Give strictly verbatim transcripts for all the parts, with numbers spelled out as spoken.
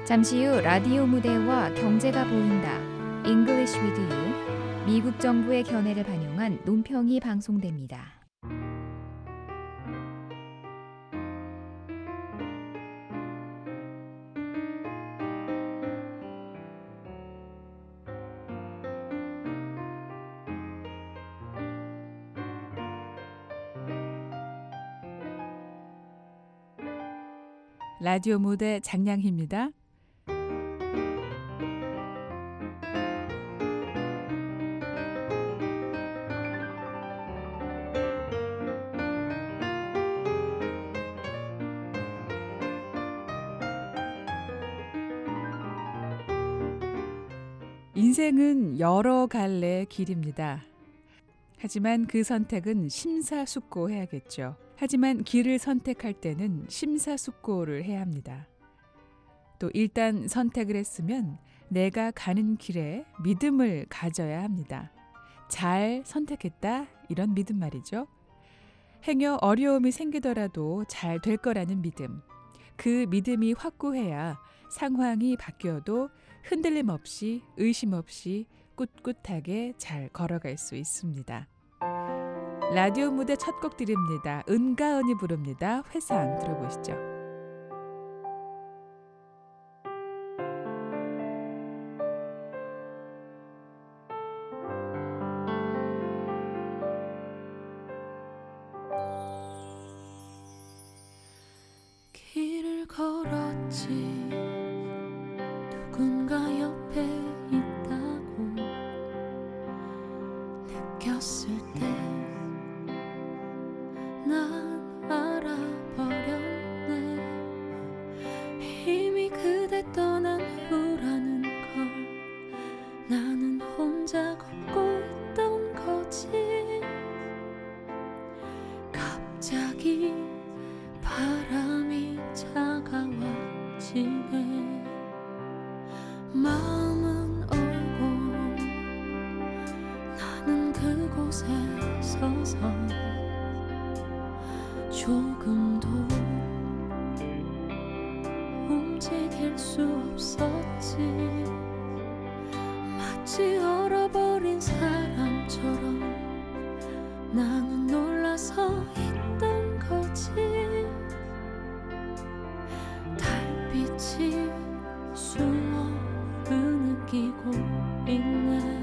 잠시 후 라디오 무대와 경제가 보인다. English with you. 미국 정부의 견해를 반영한 논평이 방송됩니다. 라디오 무대 장량희입니다. 인생은 여러 갈래의 길입니다. 하지만 그 선택은 심사숙고해야겠죠. 하지만 길을 선택할 때는 심사숙고를 해야 합니다. 또 일단 선택을 했으면 내가 가는 길에 믿음을 가져야 합니다. 잘 선택했다, 이런 믿음 말이죠. 행여 어려움이 생기더라도 잘 될 거라는 믿음. 그 믿음이 확고해야 상황이 바뀌어도 흔들림 없이 의심 없이 꿋꿋하게 잘 걸어갈 수 있습니다. 라디오 무대 첫 곡 드립니다. 은가은이 부릅니다. 회상 들어보시죠. 길을 걸었지 누군가 옆에 있다고 느꼈을 때 난 알아버렸네. 이미 그대 떠난 후라는 걸 나는 혼자 걷고 있던 거지. 갑자기 바람이 차가워지네. 마음은 얼고 나는 그곳에 서서 조금도 움직일 수 없었지. 마치 얼어버린 사람처럼 나는 놀라서 있던 거지. 달빛이 숨어 흐느끼고 있네.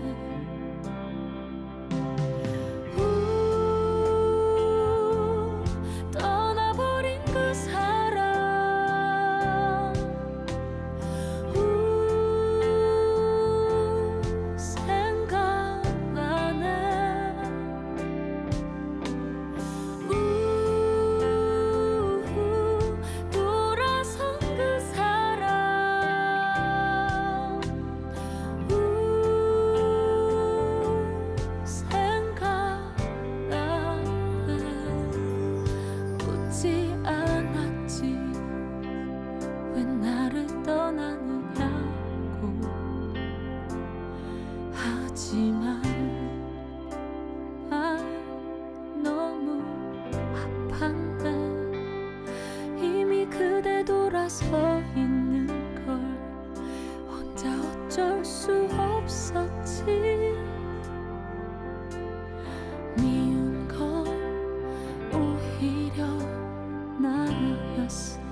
하지만 아 너무 아팠네. 이미 그대 돌아서 있는 걸 혼자 어쩔 수 없었지. 미운 건 오히려 나였어.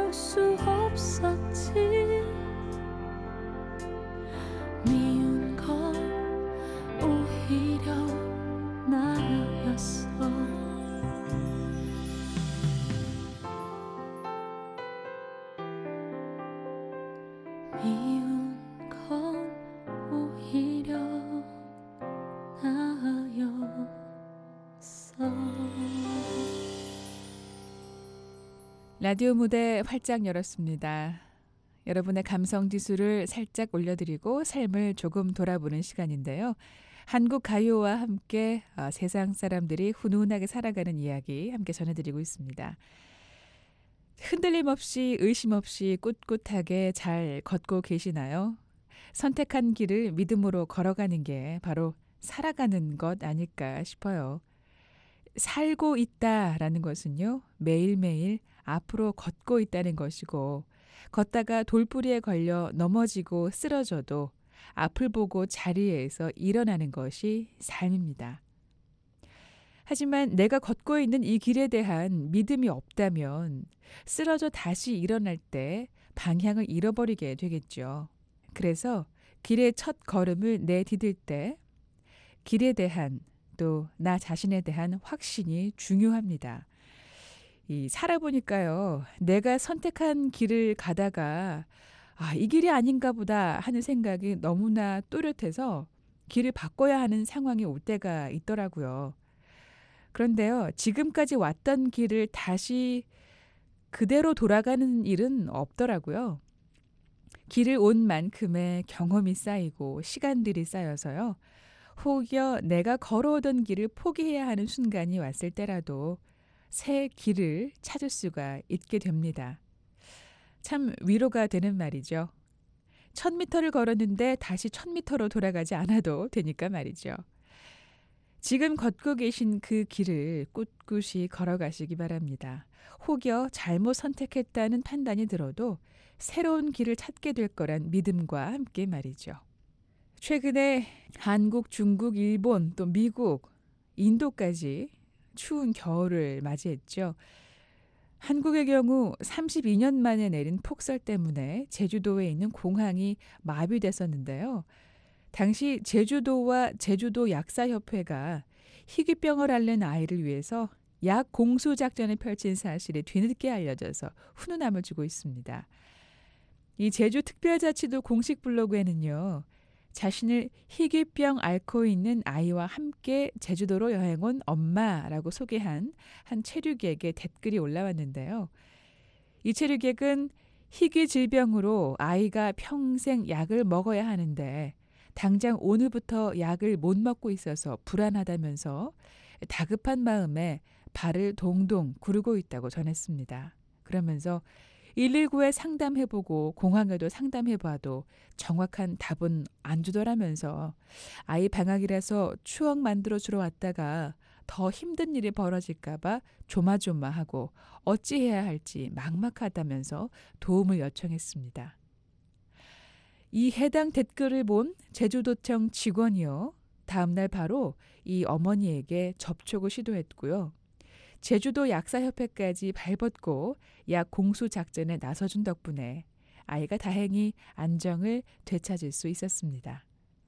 볼 수 없었지. 미운 건 오히려 나였어. 미운 건 오히려 나였어. 라디오 무대 활짝 열었습니다. 여러분의 감성 지수를 살짝 올려드리고 삶을 조금 돌아보는 시간인데요. 한국 가요와 함께 어, 세상 사람들이 훈훈하게 살아가는 이야기 함께 전해드리고 있습니다. 흔들림 없이 의심 없이 꿋꿋하게 잘 걷고 계시나요? 선택한 길을 믿음으로 걸어가는 게 바로 살아가는 것 아닐까 싶어요. 살고 있다라는 것은요, 매일매일 앞으로 걷고 있다는 것이고, 걷다가 돌부리에 걸려 넘어지고 쓰러져도 앞을 보고 자리에서 일어나는 것이 삶입니다. 하지만 내가 걷고 있는 이 길에 대한 믿음이 없다면 쓰러져 다시 일어날 때 방향을 잃어버리게 되겠죠. 그래서 길의 첫 걸음을 내디딜 때 길에 대한 또 나 자신에 대한 확신이 중요합니다. 이 살아보니까요, 내가 선택한 길을 가다가 아, 이 길이 아닌가 보다 하는 생각이 너무나 또렷해서 길을 바꿔야 하는 상황이 올 때가 있더라고요. 그런데요, 지금까지 왔던 길을 다시 그대로 돌아가는 일은 없더라고요. 길을 온 만큼의 경험이 쌓이고 시간들이 쌓여서요. 혹여 내가 걸어오던 길을 포기해야 하는 순간이 왔을 때라도 새 길을 찾을 수가 있게 됩니다. 참 위로가 되는 말이죠. 천 미터를 걸었는데 다시 천 미터로 돌아가지 않아도 되니까 말이죠. 지금 걷고 계신 그 길을 꿋꿋이 걸어가시기 바랍니다. 혹여 잘못 선택했다는 판단이 들어도 새로운 길을 찾게 될 거란 믿음과 함께 말이죠. 최근에 한국, 중국, 일본, 또 미국, 인도까지 추운 겨울을 맞이했죠. 한국의 경우 삼십이 년 만에 내린 폭설 때문에 제주도에 있는 공항이 마비됐었는데요. 당시 제주도와 제주도 약사협회가 희귀병을 앓는 아이를 위해서 약 공수 작전을 펼친 사실이 뒤늦게 알려져서 훈훈함을 주고 있습니다. 이 제주특별자치도 공식 블로그에는요, 자신을 희귀병 앓고 있는 아이와 함께 제주도로 여행 온 엄마라고 소개한 한 체류객의 댓글이 올라왔는데요. 이 체류객은 희귀 질병으로 아이가 평생 약을 먹어야 하는데 당장 오늘부터 약을 못 먹고 있어서 불안하다면서 다급한 마음에 발을 동동 구르고 있다고 전했습니다. 그러면서 일일구에 상담해보고 공항에도 상담해봐도 정확한 답은 안 주더라면서 아이 방학이라서 추억 만들어주러 왔다가 더 힘든 일이 벌어질까봐 조마조마하고 어찌해야 할지 막막하다면서 도움을 요청했습니다. 이 해당 댓글을 본 제주도청 직원이요, 다음날 바로 이 어머니에게 접촉을 시도했고요. 제주도 약사협회까지 발벗고 약 공수 작전에 나서준 덕분에 아이가 다행히 안정을 되찾을 수 있었습니다.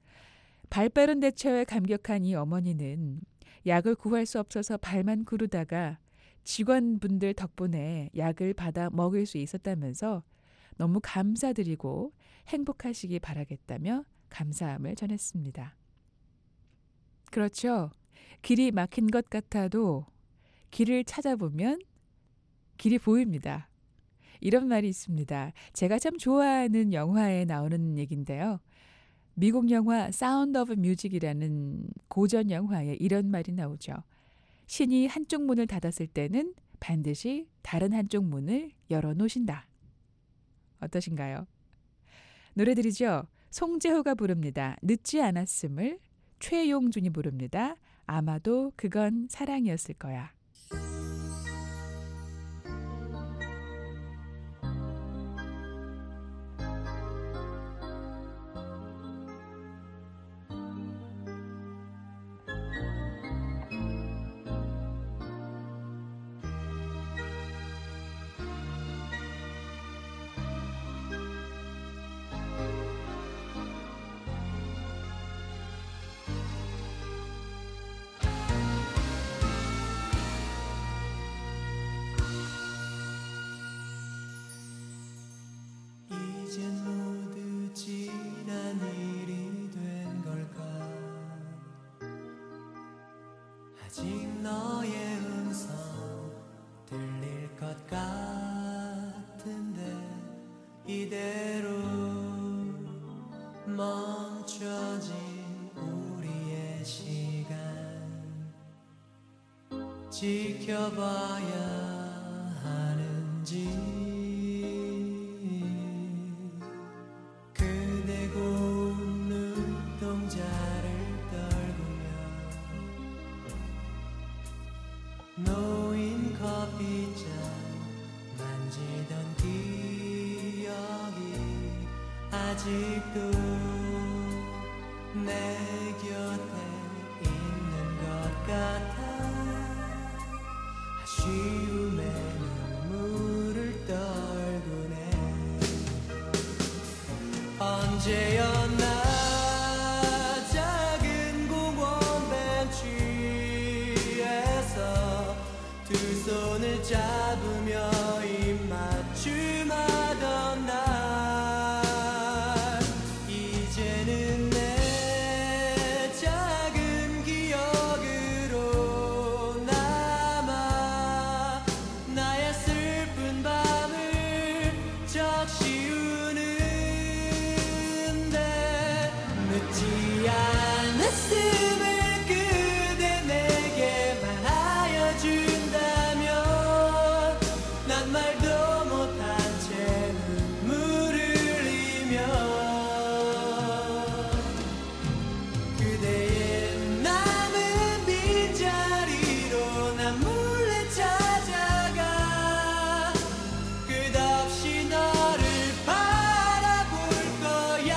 발빠른 대처에 감격한 이 어머니는 약을 구할 수 없어서 발만 구르다가 직원분들 덕분에 약을 받아 먹을 수 있었다면서 너무 감사드리고 행복하시기 바라겠다며 감사함을 전했습니다. 그렇죠. 길이 막힌 것 같아도 길을 찾아보면 길이 보입니다. 이런 말이 있습니다. 제가 참 좋아하는 영화에 나오는 얘기인데요. 미국 영화 사운드 오브 뮤직이라는 고전 영화에 이런 말이 나오죠. 신이 한쪽 문을 닫았을 때는 반드시 다른 한쪽 문을 열어놓으신다. 어떠신가요? 노래 들이죠. 송재호가 부릅니다. 늦지 않았음을. 최용준이 부릅니다. 아마도 그건 사랑이었을 거야. 이젠 모두 지난 일이 된 걸까 아직 너의 음성 들릴 것 같은데 이대로 멈춰진 우리의 시간 지켜봐야 하는지 그대 고운 눈동자를 떨구며 놓인 커피잔 만지던 기억이 아직도 내 곁에 있는 것 같아 아쉬움에 눈물을 떨구네 언제였나 작은 공원 벤치에서 두 손을 잡으며 입맞춤하던 날 이제는 내 작은 기억으로 남아 나의 슬픈 밤을 적시우는데 늦지 않았음을 그대 내게 말하여 준다면 난 말도 못한 채 눈물을 흘리며 그대의 남은 빈자리로 난 몰래 찾아가 끝없이 너를 바라볼 거야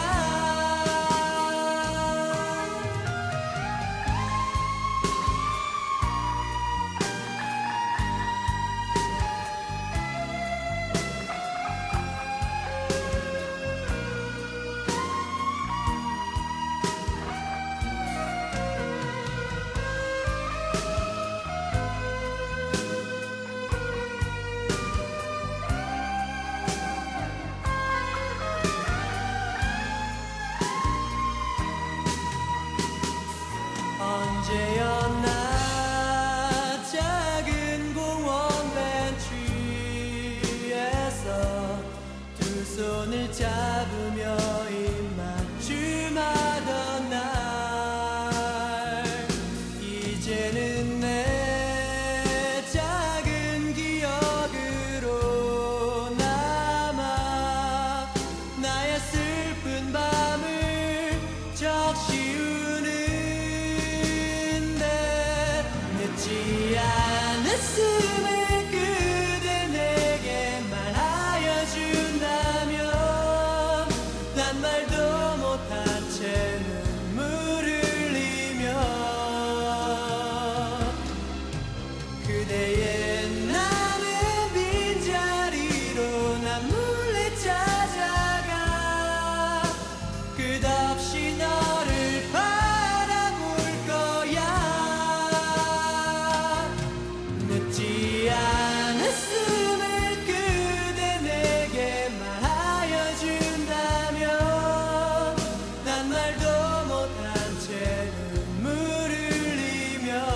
언제였나 작은 공원 벤치에서 두 손을 잡으며 입맞춤하던 날 이제는 내 작은 기억으로 남아 나의 슬픈 밤을 적시우는 늦지 않았음을 그대 내게 말하여 준다면 난 말도 못한 채 눈물을 흘리며 그대의 남은 빈자리로 난 몰래 찾아가 끝없이 너를 바라볼 거야 늦지 않았음을 그대 내게 말하여 준다면 난 말도 못한 채 눈물을 흘리며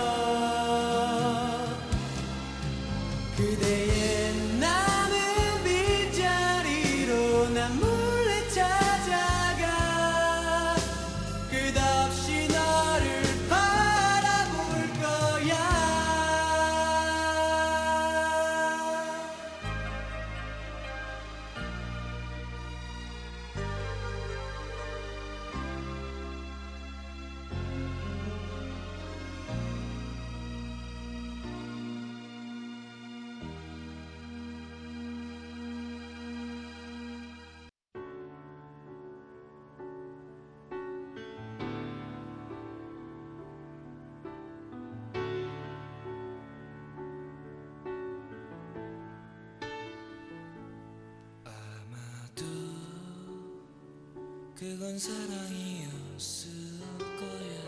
그대의 남은 빈자리로 난 몰래 찾아가 끝없이 너를 바라볼 거야 아마도 그건 사랑이었을 거야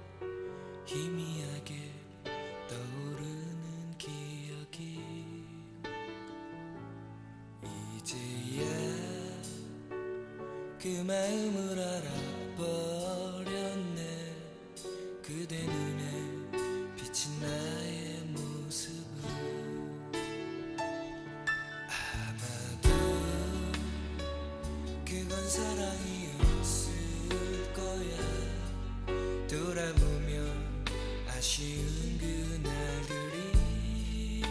희미하게 떠오르는 기억이 이제야 그 마음을 알아버렸네. 그대 눈에 비친 나의 모습을. 아마도 그건 사랑이었을 거야. 돌아보면 아쉬운 그날들이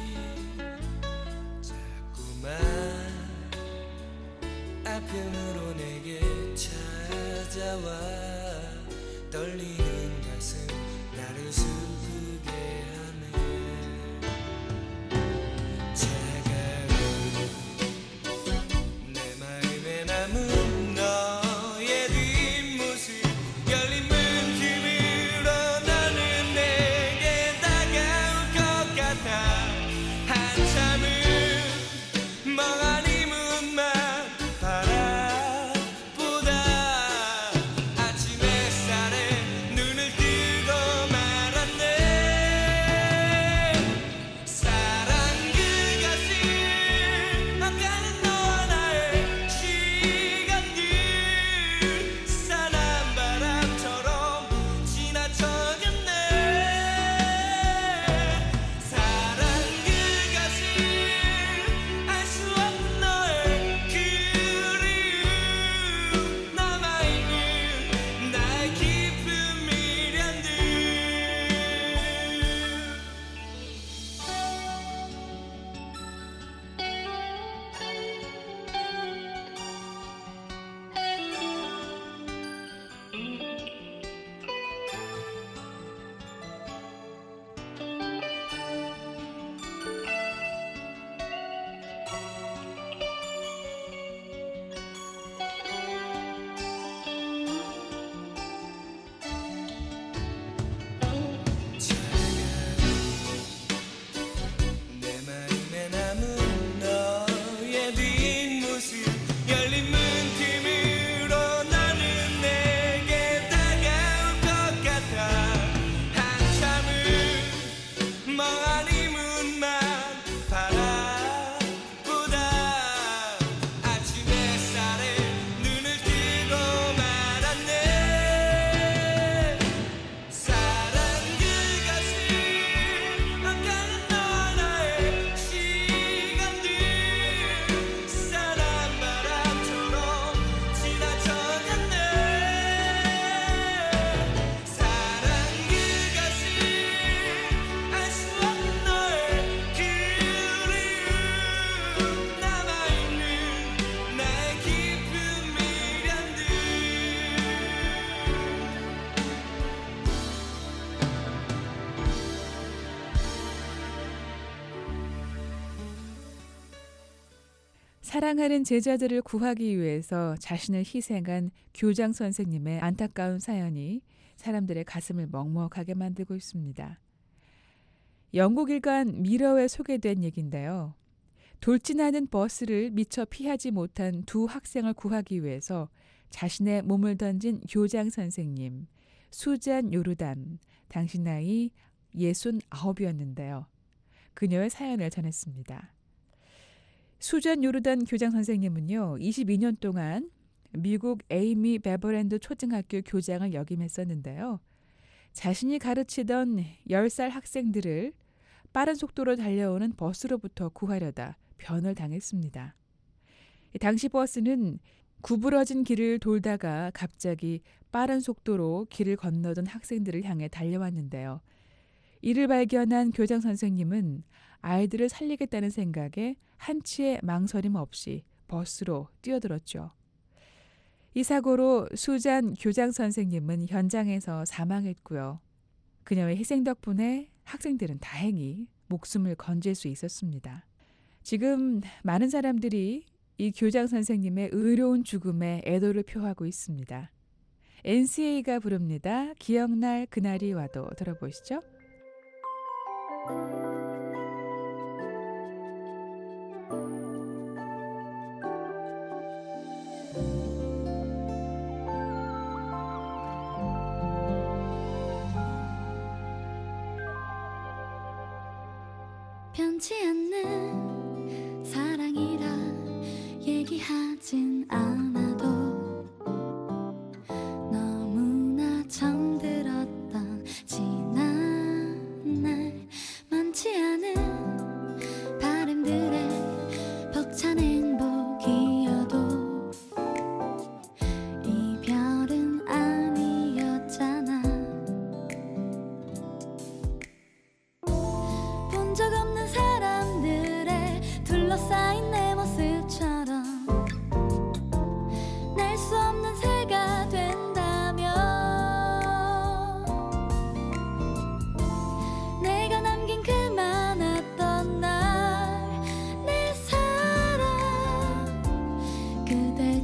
자꾸만 아픔으로 내게 찾아와. 떨리는 가슴 나를 슬프게 하네. 차가운 내 마음에 남은 너의 뒷모습. 열린 문틈으로 너는 내게 다가올 것 같아. 한참을 멍하니 문만 바라보다 아침 햇살에 눈을 뜨고 말았네. 사랑 그것은 아까는 너와 나의 시간들 산한 바람처럼 지나쳐갔네. 사랑 그것은 알 수 없는 너의 그리움. 남아있는 나의 깊은 미련들. 내 마음에 남은 너의 뒷모습. 열린 문틈으로 너는 내게 다가올 것 같아. 한참을 멍하니 문만 바라보다 아침 햇살에 눈을 뜨고 말았네. 사랑 그것은 아까는 너와 나의 시간들 산한 바람처럼 지나쳐갔네. 사랑 그것은 알 수 없는 너의 그리움. 남아있는 나의 깊은 미련들. 사랑하는 제자들을 구하기 위해서 자신을 희생한 교장 선생님의 안타까운 사연이 사람들의 가슴을 먹먹하게 만들고 있습니다. 영국 일간 미러에 소개된 얘기인데요. 돌진하는 버스를 미처 피하지 못한 두 학생을 구하기 위해서 자신의 몸을 던진 교장 선생님 수잔 요르단, 당시 나이 예순아홉이었는데요. 그녀의 사연을 전했습니다. 수잔 요르단 교장 선생님은요, 이십이 년 동안 미국 에이미 베버랜드 초등학교 교장을 역임했었는데요. 자신이 가르치던 열 살 학생들을 빠른 속도로 달려오는 버스로부터 구하려다 변을 당했습니다. 당시 버스는 구부러진 길을 돌다가 갑자기 빠른 속도로 길을 건너던 학생들을 향해 달려왔는데요. 이를 발견한 교장 선생님은 아이들을 살리겠다는 생각에 한치의 망설임 없이 버스로 뛰어들었죠. 이 사고로 수잔 교장 선생님은 현장에서 사망했고요. 그녀의 희생 덕분에 학생들은 다행히 목숨을 건질 수 있었습니다. 지금 많은 사람들이 이 교장 선생님의 의로운 죽음에 애도를 표하고 있습니다. 엔시에이가 부릅니다. 기억날 그날이 와도. 들어보시죠. 변치 않는 사랑이라 얘기하진 않아도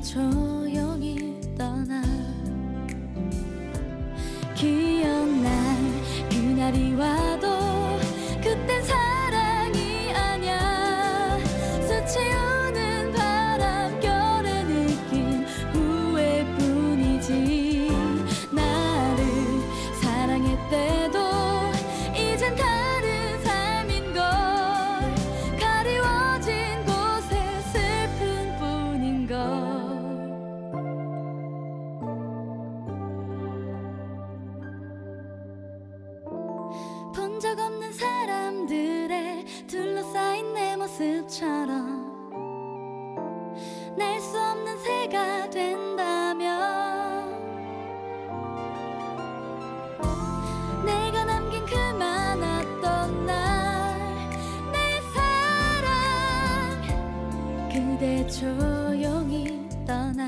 조용히 떠나 기억날 그날이 와도 그땐 사랑이 아냐 스치우는 바람결에 느낀 후회뿐이지 나를 사랑했대도 이젠 다른 삶인걸 가리워진 곳에 슬픈 뿐인걸 본 적 없는 사람들에 둘러싸인 내 모습처럼 날 수 없는 새가 된다면 내가 남긴 그 많았던 날 내 사랑 그대 조용히 떠나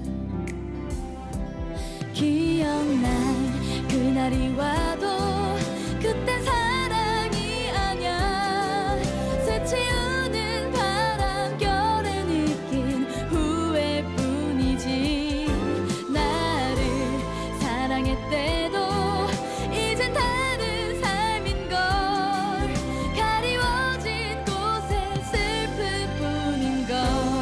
기억날 그날이 와도 그땐 사랑이 아냐 스치우는 바람결에 느낀 후회뿐이지 나를 사랑했대도 이젠 다른 삶인걸 가리워진 곳에 슬픈 뿐인걸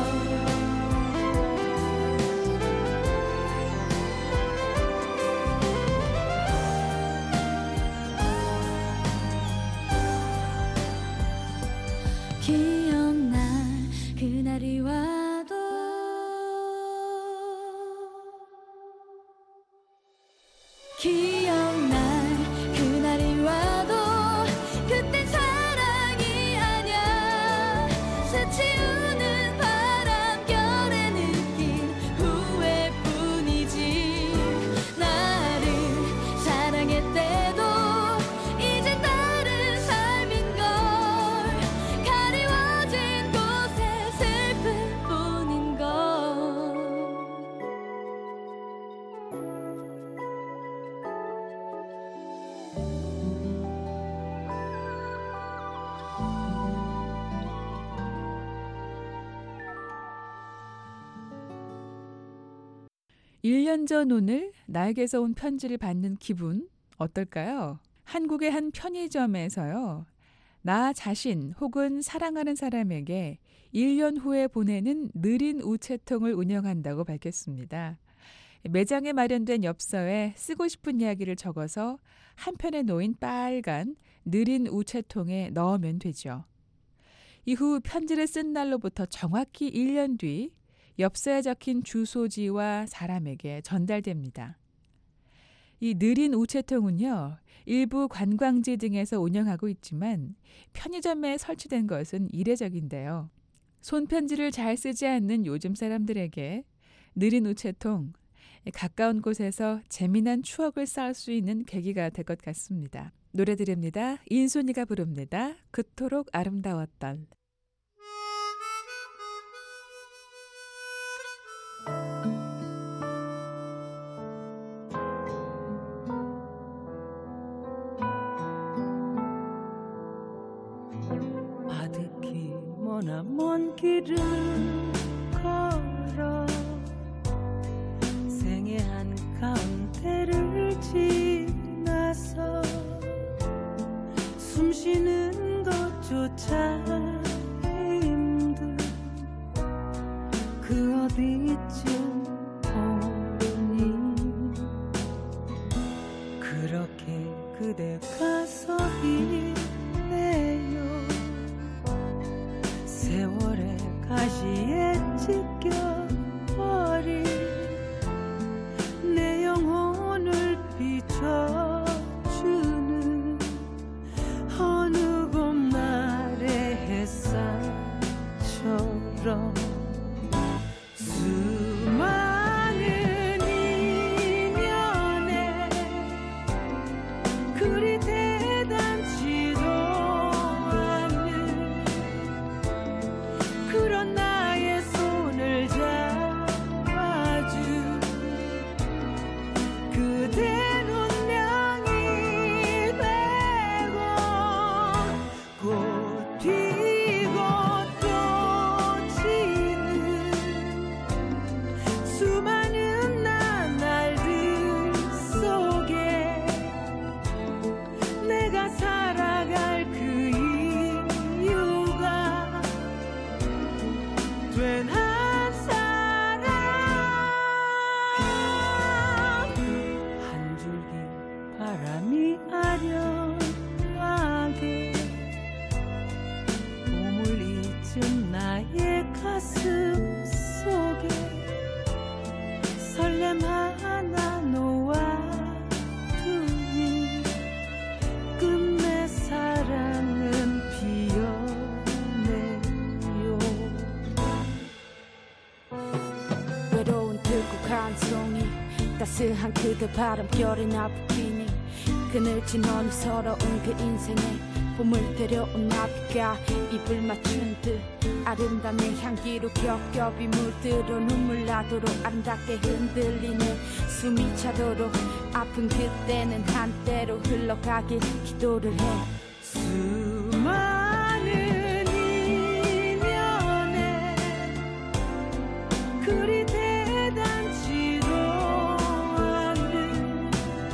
기억날 그날이 와도 기억날 그날이 와도 그땐 사랑이 아냐 스치우는 바람결에 느낀 후회뿐이지 나를 사랑했대도 이젠 다른 삶인걸 가리워진 곳에 슬픈 뿐인걸 일 년 전 오늘 나에게서 온 편지를 받는 기분 어떨까요? 한국의 한 편의점에서요. 나 자신 혹은 사랑하는 사람에게 일 년 후에 보내는 느린 우체통을 운영한다고 밝혔습니다. 매장에 마련된 엽서에 쓰고 싶은 이야기를 적어서 한편에 놓인 빨간 느린 우체통에 넣으면 되죠. 이후 편지를 쓴 날로부터 정확히 일 년 뒤 엽서에 적힌 주소지와 사람에게 전달됩니다. 이 느린 우체통은요, 일부 관광지 등에서 운영하고 있지만 편의점에 설치된 것은 이례적인데요. 손편지를 잘 쓰지 않는 요즘 사람들에게 느린 우체통, 가까운 곳에서 재미난 추억을 쌓을 수 있는 계기가 될 것 같습니다. 노래 드립니다. 인순이가 부릅니다. 그토록 아름다웠던. 아득히 머나먼 길을 걸어 생애 한가운데를 지나서 숨쉬는 것조차 힘든 그 어디쯤 오니 그렇게 그대가 서 있네요. 세월의 가시에 찢겨버린 내 영혼을 비춰주는 어느 봄날의 햇살처럼 수많은 인연에 그리 대 스스한 그대 바람결에 나부끼니 그늘진 어느 서러운 그 인생에 봄을 데려온 나비가 입을 맞춘 듯 아름다운 내 향기로 겹겹이 물들어 눈물 나도록 아름답게 흔들리는 숨이 차도록 아픈 그때는 한때로 흘러가길 기도를 해. 수많은 인연에 그리 대단치도 않은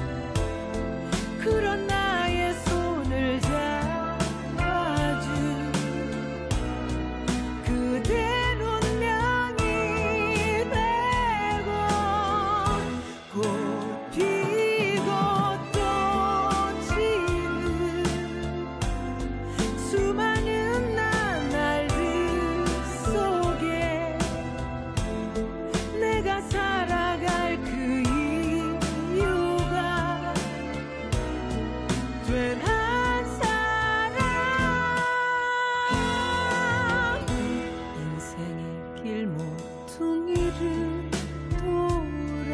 그런 나의 손을 잡아준 그대 운명이 되고 꽃 피고 또 지는 수많은 나날들 속에 내가 살아갈 그 이유가 된 한 사람 인생의 길모퉁이를 돌아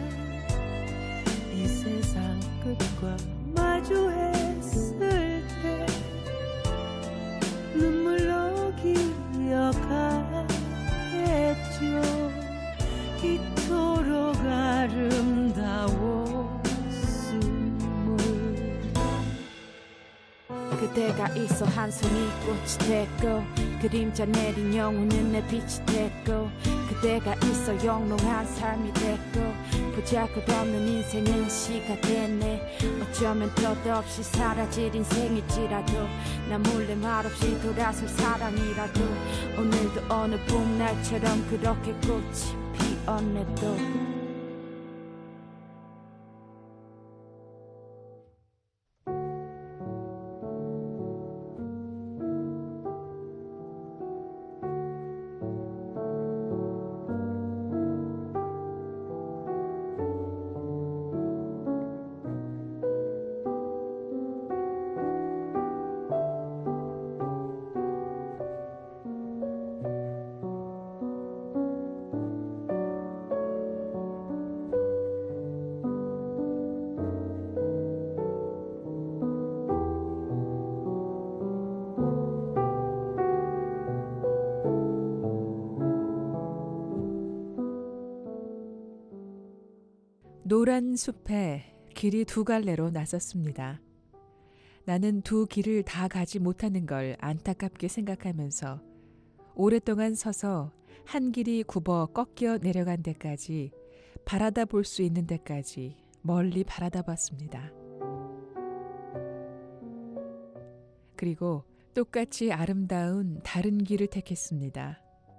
이 세상 끝과 마주했을 때 눈물로 기억하겠죠. 이토록 아름다웠음을. 그대가 있어 한송이 꽃이 됐고 그림자 내린 영혼은 내 빛이 됐고 그대가 있어 영롱한 삶이 됐고 보잘것없는 인생은 시가 됐네. 어쩌면 덧없이 사라질 인생일지라도 나 몰래 말없이 돌아설 사랑이라도 오늘도 어느 봄날처럼 그렇게 꽃이 피었네 또. 노란 숲에 길이 두 갈래로 나섰습니다. 나는 두 길을 다 가지 못하는 걸 안타깝게 생각하면서 오랫동안 서서 한 길이 굽어 꺾여 내려간 데까지 바라다 볼 수 있는 데까지 멀리 바라다 봤습니다. 그리고 똑같이 아름다운 다른 길을 택했습니다.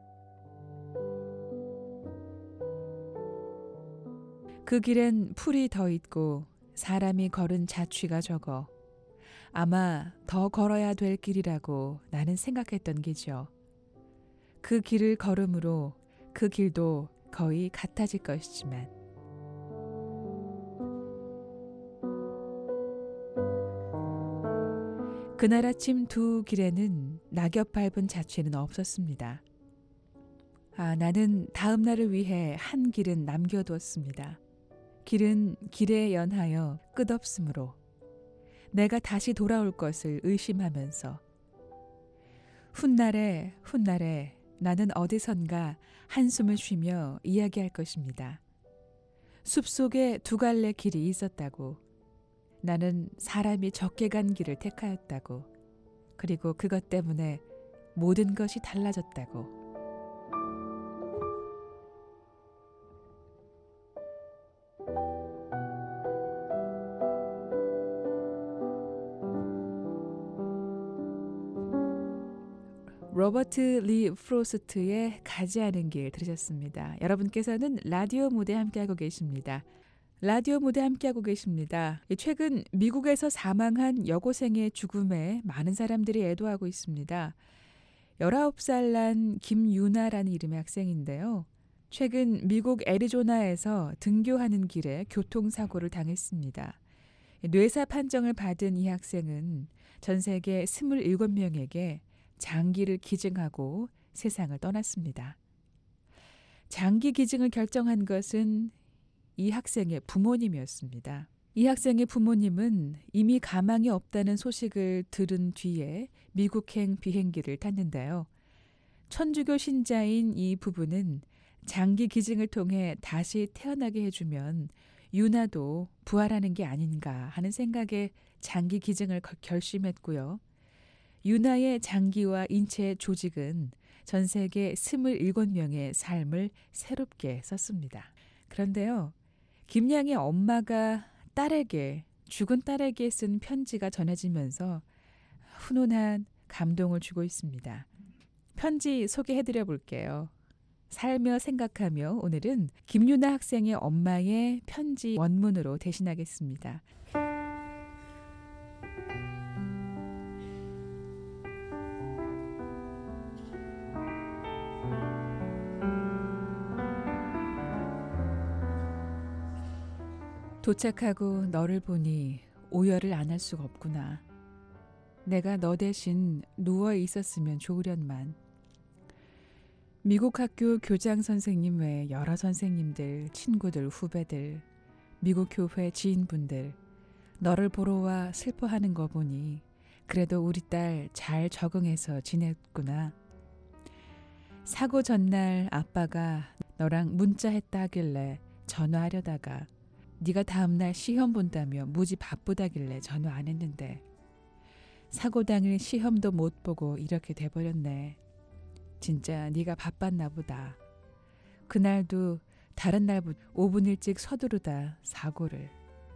그 길엔 풀이 더 있고 사람이 걸은 자취가 적어 아마 더 걸어야 될 길이라고 나는 생각했던 게죠. 그 길을 걸음으로 그 길도 거의 같아질 것이지만 그날 아침 두 길에는 낙엽 밟은 자취는 없었습니다. 아, 나는 다음 날을 위해 한 길은 남겨두었습니다. 길은 길에 연하여 끝없으므로 내가 다시 돌아올 것을 의심하면서 훗날에 훗날에 나는 어디선가 한숨을 쉬며 이야기할 것입니다. 숲속에 두 갈래 길이 있었다고, 나는 사람이 적게 간 길을 택하였다고, 그리고 그것 때문에 모든 것이 달라졌다고. 로버트 리 프로스트의 가지 않은 길 들으셨습니다. 여러분께서는 라디오 무대 함께하고 계십니다. 라디오 무대 함께하고 계십니다. 최근 미국에서 사망한 여고생의 죽음에 많은 사람들이 애도하고 있습니다. 열아홉 살 난 김유나라는 이름의 학생인데요. 최근 미국 애리조나에서 등교하는 길에 교통사고를 당했습니다. 뇌사 판정을 받은 이 학생은 전 세계 스물일곱 명에게 장기를 기증하고 세상을 떠났습니다. 장기 기증을 결정한 것은 이 학생의 부모님이었습니다. 이 학생의 부모님은 이미 가망이 없다는 소식을 들은 뒤에 미국행 비행기를 탔는데요. 천주교 신자인 이 부부는 장기 기증을 통해 다시 태어나게 해주면 유나도 부활하는 게 아닌가 하는 생각에 장기 기증을 결심했고요. 유나의 장기와 인체 조직은 전 세계 스물일곱 명의 삶을 새롭게 썼습니다. 그런데요, 김양의 엄마가 딸에게, 죽은 딸에게 쓴 편지가 전해지면서 훈훈한 감동을 주고 있습니다. 편지 소개해드려 볼게요. 살며 생각하며 오늘은 김유나 학생의 엄마의 편지 원문으로 대신하겠습니다. 도착하고 너를 보니 오열을 안 할 수가 없구나. 내가 너 대신 누워 있었으면 좋으련만. 미국 학교 교장 선생님 외 여러 선생님들, 친구들, 후배들, 미국 교회 지인분들 너를 보러 와 슬퍼하는 거 보니 그래도 우리 딸 잘 적응해서 지냈구나. 사고 전날 아빠가 너랑 문자했다 하길래 전화하려다가 네가 다음날 시험 본다며 무지 바쁘다길래 전화 안 했는데 사고 당일 시험도 못 보고 이렇게 돼버렸네. 진짜 네가 바빴나 보다. 그날도 다른 날보다 오 분 일찍 서두르다 사고를.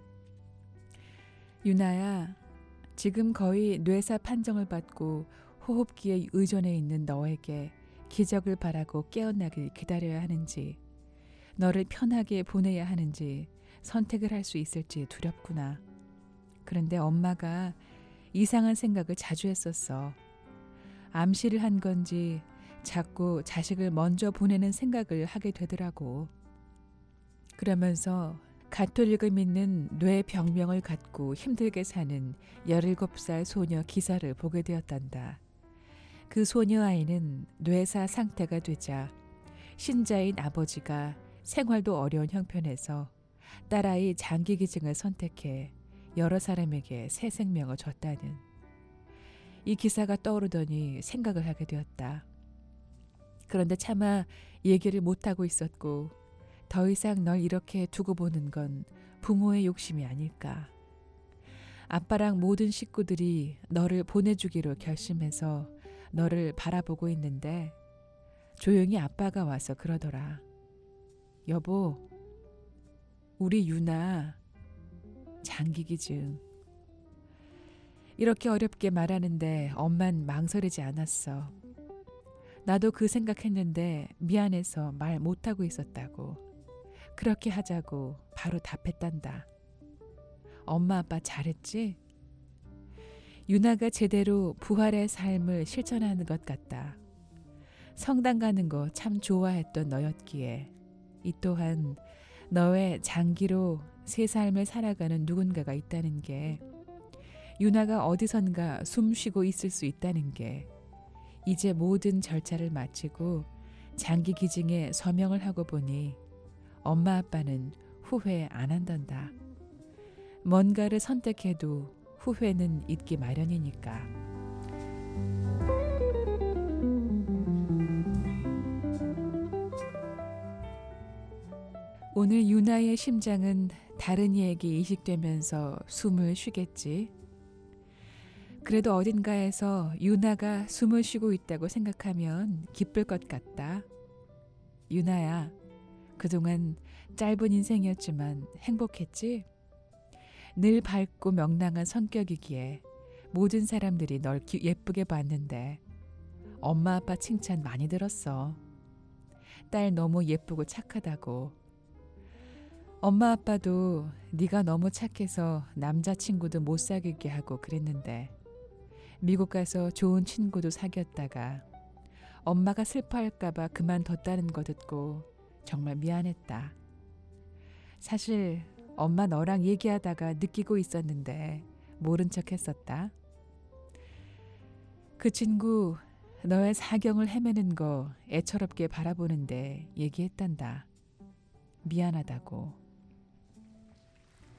유나야, 지금 거의 뇌사 판정을 받고 호흡기에 의존해 있는 너에게 기적을 바라고 깨어나길 기다려야 하는지 너를 편하게 보내야 하는지 선택을 할 수 있을지 두렵구나. 그런데 엄마가 이상한 생각을 자주 했었어. 암시를 한 건지 자꾸 자식을 먼저 보내는 생각을 하게 되더라고. 그러면서 가톨릭을 믿는 뇌병명을 갖고 힘들게 사는 열일곱 살 소녀 기사를 보게 되었단다. 그 소녀 아이는 뇌사 상태가 되자 신자인 아버지가 생활도 어려운 형편에서 딸아이 장기 기증을 선택해 여러 사람에게 새 생명을 줬다는 이 기사가 떠오르더니 생각을 하게 되었다. 그런데 차마 얘기를 못하고 있었고 더 이상 널 이렇게 두고 보는 건 부모의 욕심이 아닐까. 아빠랑 모든 식구들이 너를 보내주기로 결심해서 너를 바라보고 있는데 조용히 아빠가 와서 그러더라. 여보, 우리 유나 장기 기증. 이렇게 어렵게 말하는데 엄만 망설이지 않았어. 나도 그 생각했는데 미안해서 말 못하고 있었다고. 그렇게 하자고 바로 답했단다. 엄마 아빠 잘했지? 유나가 제대로 부활의 삶을 실천하는 것 같다. 성당 가는 거 참 좋아했던 너였기에 이 또한 너의 장기로 새 삶을 살아가는 누군가가 있다는 게, 유나가 어디선가 숨 쉬고 있을 수 있다는 게, 이제 모든 절차를 마치고 장기 기증에 서명을 하고 보니 엄마 아빠는 후회 안 한단다. 뭔가를 선택해도 후회는 있기 마련이니까. 오늘 유나의 심장은 다른 이에게 이식되면서 숨을 쉬겠지. 그래도 어딘가에서 유나가 숨을 쉬고 있다고 생각하면 기쁠 것 같다. 유나야, 그동안 짧은 인생이었지만 행복했지? 늘 밝고 명랑한 성격이기에 모든 사람들이 널 기, 예쁘게 봤는데 엄마 아빠 칭찬 많이 들었어. 딸 너무 예쁘고 착하다고. 엄마 아빠도 네가 너무 착해서 남자친구도 못 사귀게 하고 그랬는데 미국 가서 좋은 친구도 사귀었다가 엄마가 슬퍼할까 봐 그만뒀다는 거 듣고 정말 미안했다. 사실 엄마 너랑 얘기하다가 느끼고 있었는데 모른 척 했었다. 그 친구 너의 사경을 헤매는 거 애처롭게 바라보는데 얘기했단다. 미안하다고.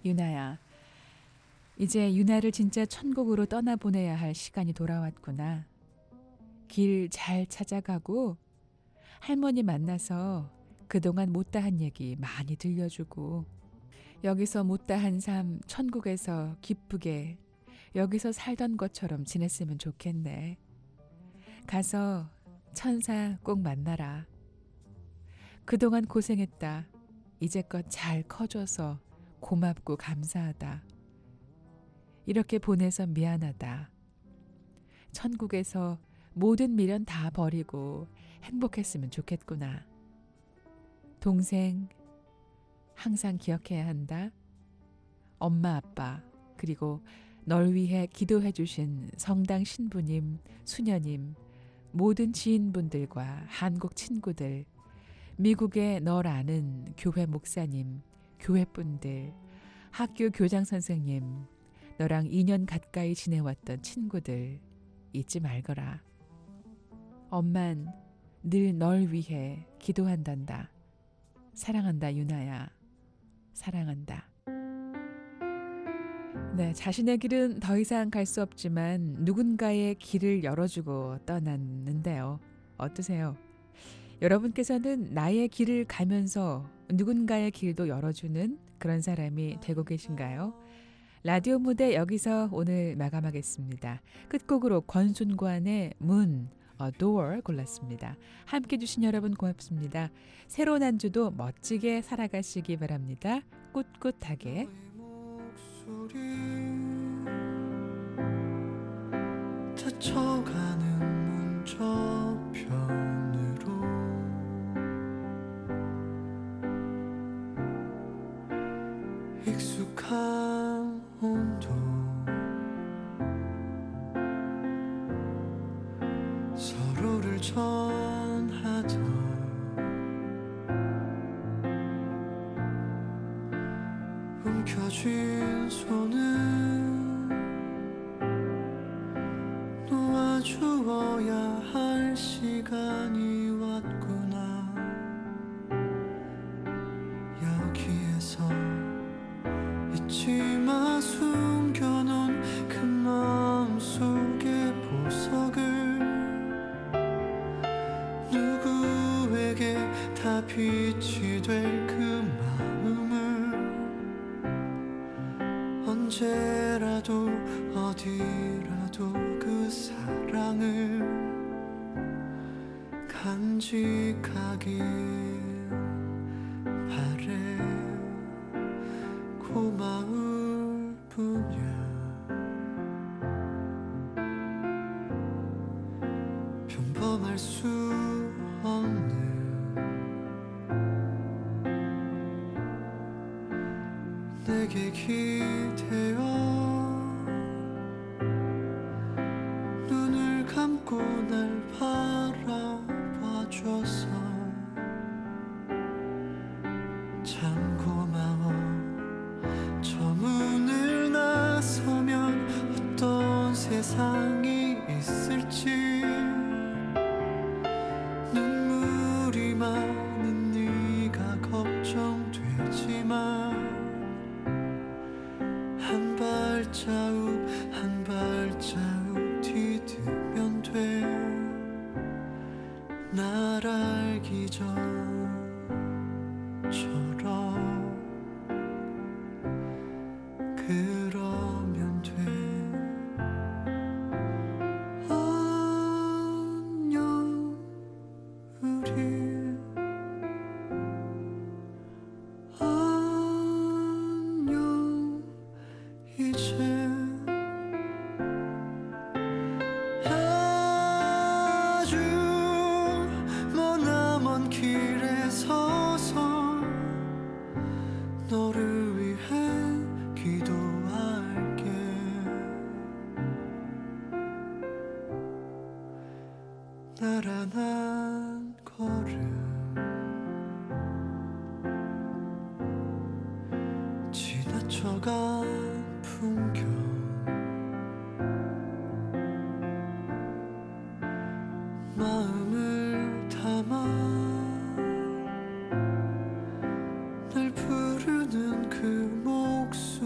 유나야, 이제 유나를 진짜 천국으로 떠나보내야 할 시간이 돌아왔구나. 길 잘 찾아가고 할머니 만나서 그동안 못다한 얘기 많이 들려주고 여기서 못다한 삶 천국에서 기쁘게 여기서 살던 것처럼 지냈으면 좋겠네. 가서 천사 꼭 만나라. 그동안 고생했다. 이제껏 잘 커줘서 고맙고 감사하다. 이렇게 보내서 미안하다. 천국에서 모든 미련 다 버리고 행복했으면 좋겠구나. 동생, 항상 기억해야 한다. 엄마, 아빠, 그리고 널 위해 기도해 주신 성당 신부님, 수녀님, 모든 지인분들과 한국 친구들, 미국에 널 아는 교회 목사님, 교회분들, 학교 교장 선생님, 너랑 이 년 가까이 지내왔던 친구들 잊지 말거라. 엄만 늘 널 위해 기도한단다. 사랑한다, 유나야. 사랑한다. 네, 자신의 길은 더 이상 갈 수 없지만 누군가의 길을 열어주고 떠났는데요. 어떠세요? 여러분께서는 나의 길을 가면서 누군가의 길도 열어주는 그런 사람이 되고 계신가요? 라디오 무대 여기서 오늘 마감하겠습니다. 끝곡으로 권순관의 문, A Door 골랐습니다. 함께 해주신 여러분 고맙습니다. 새로운 한 주도 멋지게 살아가시기 바랍니다. 꿋꿋하게. 목소리 다쳐가는 문저편으로 익숙한 온도 서로를 전하던 움켜쥔 손은 놓아주어야 할 시간이 왔구나. 여기에서 잊지마 숨겨놓은 그 마음속의 보석을 누구에게 다 빛이 될 그 마음을 언제라도 어디라도 그 사랑을 간직하길 바래. 고마울 뿐이야. 평범할 수 없는 내게 기대어 눈을 감고 날 바라봐줘서 참 고마워. 저 문을 나서면 어떤 세상이 있을지 눈물이 많은 네가 걱정되지만 한 발자국 한 발자국 디디면 돼. 날 알기 전처럼 그러면 돼. 안녕 우리 안녕 이제 아주 머나먼 길에 서서 너를 위해 기도할게. 나란한 걸음 지나쳐간 풍경 마음을 담아 날 부르는 그 목소리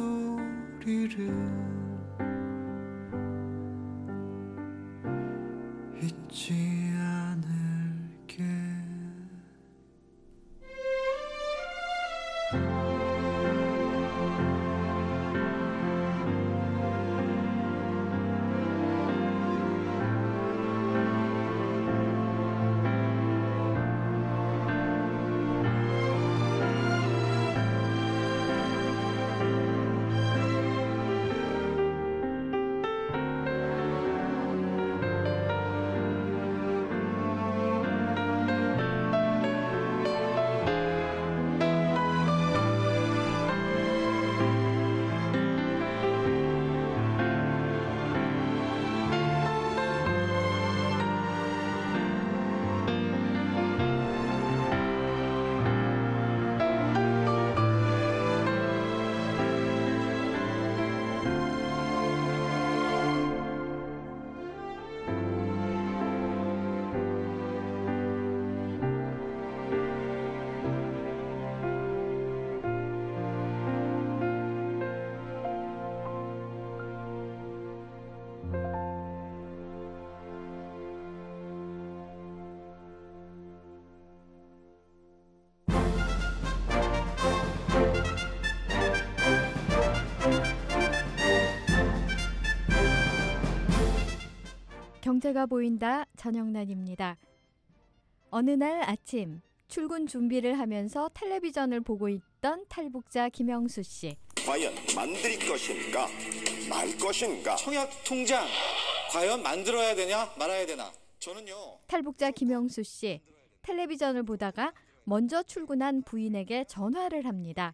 경제가 보인다. 전영란입니다. 어느 날 아침 출근 준비를 하면서 텔레비전을 보고 있던 탈북자 김영수 씨. 과연 만들 것인가 말 것인가. 청약 통장 과연 만들어야 되냐 말아야 되나. 저는요. 탈북자 김영수 씨. 텔레비전을 보다가 먼저 출근한 부인에게 전화를 합니다.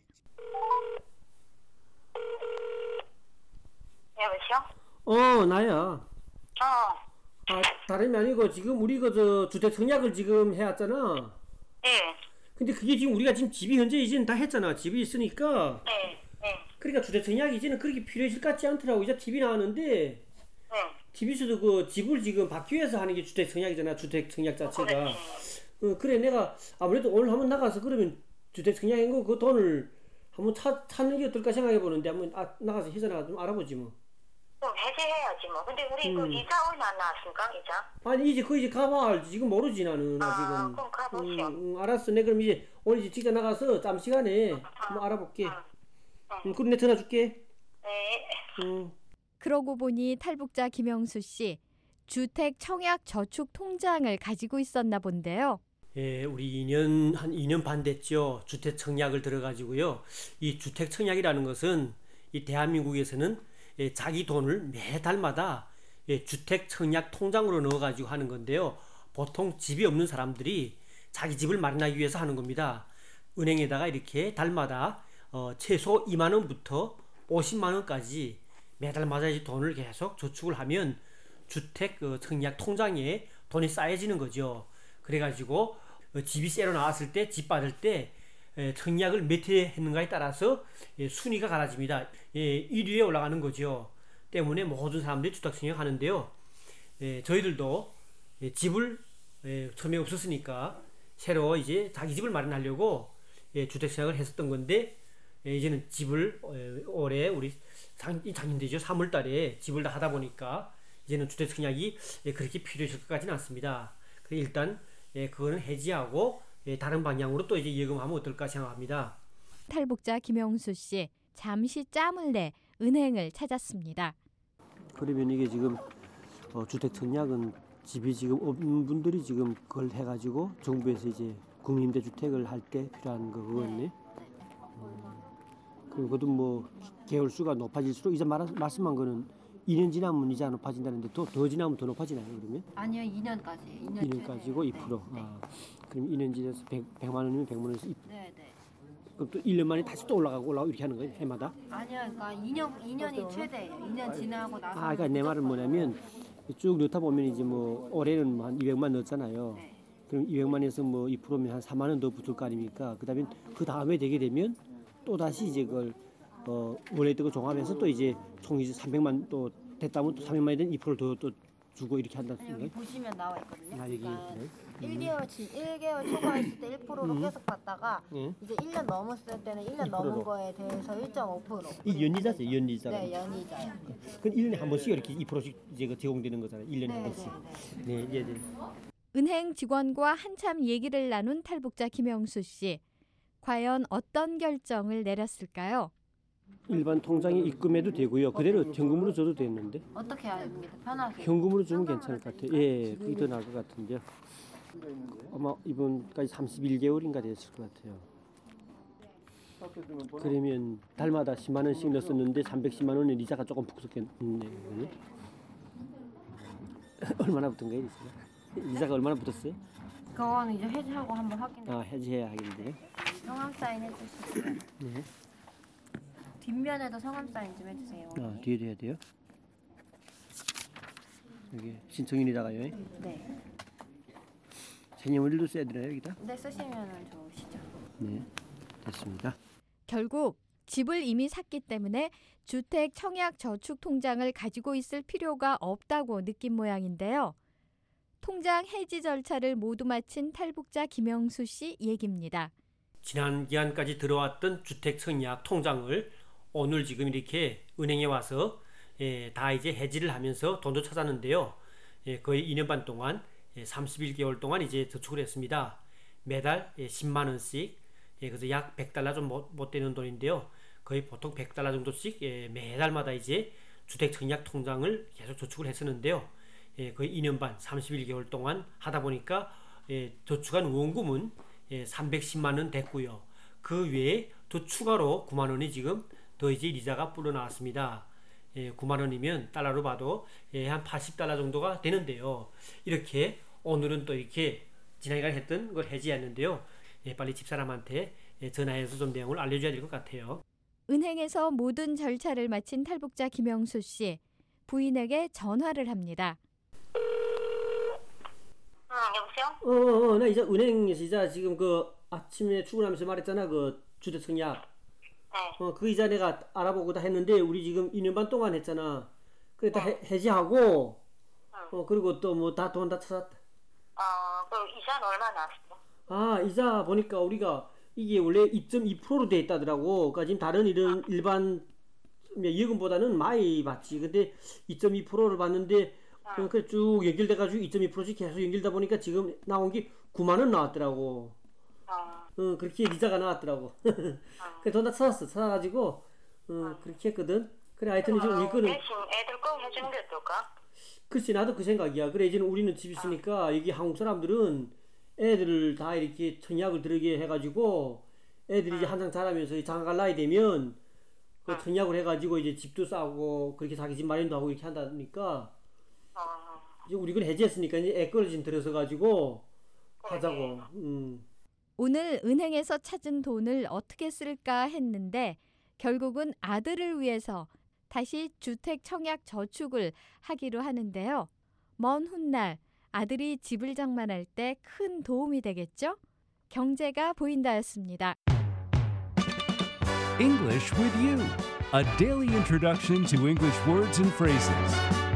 여보세요? 어, 나야. 어. 아, 다름이 아니고 지금 우리 그 저 주택 청약을 지금 해왔잖아. 네. 근데 그게 지금 우리가 지금 집이 현재 이제는 다 했잖아. 집이 있으니까. 네. 네. 그러니까 주택 청약이 이제는 그렇게 필요해질 것 같지 않더라고. 이제 티비 나왔는데. 네. 티비에서도 그 집을 지금 받기 위해서 하는 게 주택 청약이잖아. 주택 청약 자체가. 어, 그래 내가 아무래도 오늘 한번 나가서 그러면 주택 청약인 거 그 돈을 한번 차, 찾는 게 어떨까 생각해 보는데 한번 아, 나가서 회사 좀 알아보지 뭐. 그럼 해제해야지 뭐. 근데 우리 음. 그 이사 오늘 안 나왔습니까? 이자? 아니 이제 그 이제 가봐 알지. 지금 모르지 나는 아직은. 아, 그럼 가보시오. 음, 음, 알았어. 내 그럼 이제 오늘 이제 직접 나가서 짬 시간에 한번 알아볼게. 응. 음, 그럼 내 전화 줄게. 네. 음. 그러고 보니 탈북자 김영수 씨 주택 청약 저축 통장을 가지고 있었나 본데요. 예, 우리 이 년 한 이 년 반 됐죠. 주택 청약을 들어가지고요. 이 주택 청약이라는 것은 이 대한민국에서는 예, 자기 돈을 매달마다 예, 주택 청약 통장으로 넣어가지고 하는 건데요. 보통 집이 없는 사람들이 자기 집을 마련하기 위해서 하는 겁니다. 은행에다가 이렇게 달마다 어, 최소 이만 원부터 오십만 원까지 매달마다 이제 돈을 계속 저축을 하면 주택 어, 청약 통장에 돈이 쌓여지는 거죠. 그래가지고 어, 집이 새로 나왔을 때 집 받을 때 에, 청약을 몇 회 했는가에 따라서 예, 순위가 갈라집니다. 예, 일 위에 올라가는 거죠. 때문에 모든 사람들이 주택 청약 하는데요. 예, 저희들도 예, 집을 예, 처음에 없었으니까 새로 이제 자기 집을 마련하려고 예, 주택 청약을 했었던 건데 예, 이제는 집을 예, 올해 우리 작, 작년되죠. 삼월 달에 집을 다 하다 보니까 이제는 주택 청약이 예, 그렇게 필요해질 것 같지는 않습니다. 그래서 일단 예, 그거는 해지하고 예, 다른 방향으로 또 이제 예금하면 어떨까 생각합니다. 탈북자 김영수 씨 잠시 짬을 내 은행을 찾았습니다. 그러면 이게 지금 어, 주택 청약은 집이 지금 없는 분들이 지금 그걸 해가지고 정부에서 이제 국민임대주택을 할 때 필요한 거 그거네. 음, 그리고 그것도 뭐 개월 수가 높아질수록 이제 말, 말씀한 거는 이 년 지나면 이자 높아진다는데 또 더 지나면 더 높아지나요 그러면? 아니요, 이 년까지. 이 년 이 년까지고 이 퍼센트. 네, 네. 아, 그럼 이 년 지나서 백, 백만 원이면 백만 원에서 이 퍼센트. 네, 네. 그럼 또 일 년 만에 다시 또 올라가고 올라가고 이렇게 하는 거예요 해마다? 아니요, 그러니까 이 년 이 년이 최대예요. 이 년 지나고 나서. 아, 그러니까 내 말은 뭐냐면 쭉 넣다 보면 이제 뭐 올해는 뭐 한 이백만 넣었잖아요. 네. 그럼 이백만에서 뭐 이 퍼센트면 한 사만 원 더 붙을 거 아닙니까? 그다음에 그 다음에 되게 되면 또 다시 이제 그걸 어 원래 있던 거 종합해서 또 이제 총 이제 삼백만 또 됐다면 또 삼백만이 된 이 퍼센트 더 또 주고 이렇게 한다. 여기 보시면 나와 있거든요. 아, 여기 그러니까 네. 일 개월 치 일 개월 초과했을 때 일 퍼센트로 음. 계속 받다가 네. 이제 일 년 넘었을 때는 일 년 이 퍼센트로. 넘은 거에 대해서 일 점 오 퍼센트. 이 연이자죠, 연이자. 네, 연이자요. 그건 일 년에 한 번씩 이렇게 이 퍼센트씩 이제 그 제공되는 거잖아요. 일 년에 네, 한 네, 번씩. 네. 네, 예, 네. 은행 직원과 한참 얘기를 나눈 탈북자 김영수 씨. 과연 어떤 결정을 내렸을까요? 일반 통장에 입금해도 되고요. 그대로 현금으로 줘도 되는데. 어떻게 해야 됩니까? 편하게. 현금으로 주면 괜찮을 것 같아요. 예, 그게 더 나을 것 같은데요. 아마 이번까지 삼십일 개월인가 됐을 것 같아요. 그러면 달마다 십만 원씩 넣었었는데 삼백십만 원의 이자가 조금 붙었겠네요. 얼마나 붙은 거예요? 이자가? 이자가 얼마나 붙었어요? 그거는 이제 해지하고 한번 확인해. 아, 해지해야 하겠는데요. 성함 사인 해주시고요. 네. 뒷면에도 성함 사인 좀 해주세요. 아, 뒤에도 해야 돼요? 여기 신청인에다가요. 네. 생년월일도 써야 되나요 여기다? 네, 쓰시면 좋으시죠. 네, 됐습니다. 결국 집을 이미 샀기 때문에 주택 청약 저축 통장을 가지고 있을 필요가 없다고 느낀 모양인데요. 통장 해지 절차를 모두 마친 탈북자 김영수 씨 얘기입니다. 지난 기한까지 들어왔던 주택 청약 통장을 오늘 지금 이렇게 은행에 와서 예, 다 이제 해지를 하면서 돈도 찾았는데요. 예, 거의 이 년 반 동안 예, 삼십일 개월 동안 이제 저축을 했습니다. 매달 예, 십만 원씩 예, 그래서 약 백 달러 좀 못, 못 되는 돈인데요. 거의 보통 백 달러 정도씩 예, 매달마다 이제 주택 청약 통장을 계속 저축을 했었는데요. 예, 거의 이 년 반, 삼십일 개월 동안 하다 보니까 예, 저축한 원금은 예, 삼백십만 원 됐고요. 그 외에 또 추가로 구만 원이 지금 더 이제 이자가 불어나왔습니다. 예, 구만 원이면 달러로 봐도 예, 한 팔십 달러 정도가 되는데요. 이렇게 오늘은 또 이렇게 지난해가 했던 걸 해지했는데요. 예, 빨리 집사람한테 예, 전화해서 좀 내용을 알려줘야 될 것 같아요. 은행에서 모든 절차를 마친 탈북자 김영수 씨, 부인에게 전화를 합니다. 응, 여보세요? 어, 어, 나 이제 은행에서 이자 지금 그 아침에 출근하면서 말했잖아. 그 주택 청약. 네. 어, 그 이자 내가 알아보고 다 했는데 우리 지금 이 년 반 동안 했잖아. 그래 다 해, 해지하고 어, 그리고 또 뭐 다 돈 다 찾았다. 어, 그럼 이자는 얼마 나왔어? 아, 이자 보니까 우리가 이게 원래 이 점 이 퍼센트로 돼 있다더라고. 그러니까 지금 다른 이런 일반 예금보다는 많이 받지. 근데 이 점 이 퍼센트를 받는데 어, 그래 쭉 연결돼가지고 이 점 이 퍼센트씩 계속 연결되다 보니까 지금 나온 게 구만 원 나왔더라고. 어, 그렇게 이자가 나왔더라고. 그래 돈 다 찾았어. 찾아가지고 어, 그렇게 했거든. 그래 하여튼 이제 우리 거는 대신 애들 거 해주는 게 어떨까? 글쎄 나도 그 생각이야. 그래 이제는 우리는 집 있으니까 여기 한국 사람들은 애들을 다 이렇게 청약을 들게 해가지고 애들이 이제 한창 자라면서 장가갈 나이 되면 그 청약을 해가지고 이제 집도 싸고 그렇게 자기 집 마련도 하고 이렇게 한다니까 이제 우리 건 해지했으니까 이제 애 거를 지금 들여서 가지고 하자고. 음. 오늘 은행에서 찾은 돈을 어떻게 쓸까 했는데 결국은 아들을 위해서 다시 주택 청약 저축을 하기로 하는데요. 먼 훗날 아들이 집을 장만할 때 큰 도움이 되겠죠? 경제가 보인다였습니다. English with you, a daily introduction to English words and phrases.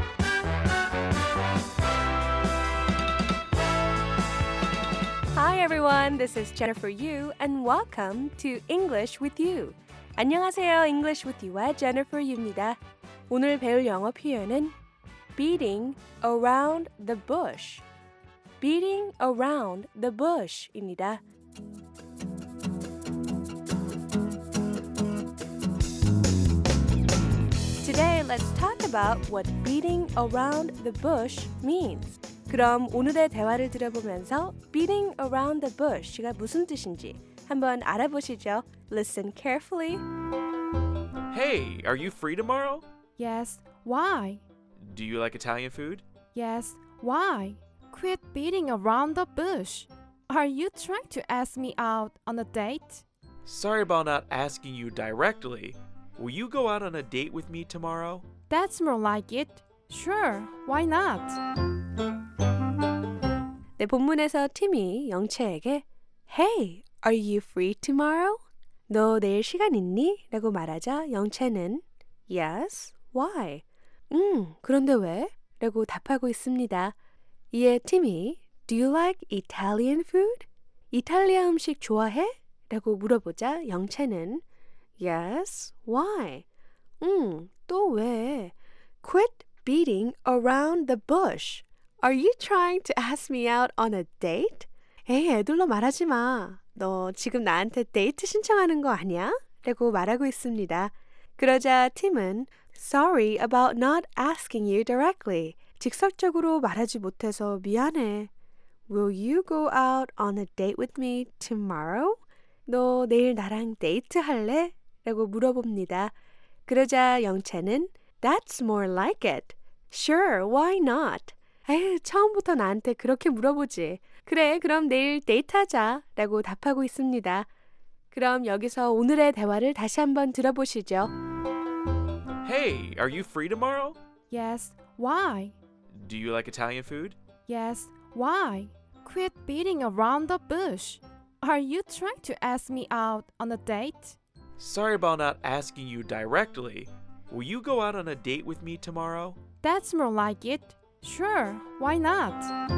Hi everyone, this is Jennifer Yu and welcome to English with You. 안녕하세요, English with You의 Jennifer Yu입니다. 오늘 배울 영어 표현은 beating around the bush. beating around the bush입니다. Today, let's talk about what beating around the bush means. 그럼 오늘의 대화를 들어보면서 beating around the bush가 무슨 뜻인지 한번 알아보시죠. Listen carefully. Hey, are you free tomorrow? Yes, why? Do you like Italian food? Yes, why? Quit beating around the bush. Are you trying to ask me out on a date? Sorry about not asking you directly. Will you go out on a date with me tomorrow? That's more like it. Sure, why not? 네, 본문에서 팀이 영채에게 Hey, are you free tomorrow? 너 내일 시간 있니? 라고 말하자 영채는 Yes, why? 음, 그런데 왜? 라고 답하고 있습니다. 이에 팀이 Do you like Italian food? 이탈리아 음식 좋아해? 라고 물어보자 영채는 Yes, why? 음, 또 왜? Quit beating around the bush. Are you trying to ask me out on a date? 에이, 애들로 말하지 마. 너 지금 나한테 데이트 신청하는 거 아니야? 라고 말하고 있습니다. 그러자 팀은 Sorry about not asking you directly. 직설적으로 말하지 못해서 미안해. Will you go out on a date with me tomorrow? 너 내일 나랑 데이트 할래? 라고 물어봅니다. 그러자 영채는 That's more like it. Sure, why not? 에휴, 처음부터 나한테 그렇게 물어보지. 그래, 그럼 내일 데이트하자. 라고 답하고 있습니다. 그럼 여기서 오늘의 대화를 다시 한번 들어보시죠. Hey, are you free tomorrow? Yes, why? Do you like Italian food? Yes, why? Quit beating around the bush. Are you trying to ask me out on a date? Sorry about not asking you directly. Will you go out on a date with me tomorrow? That's more like it. Sure, why not?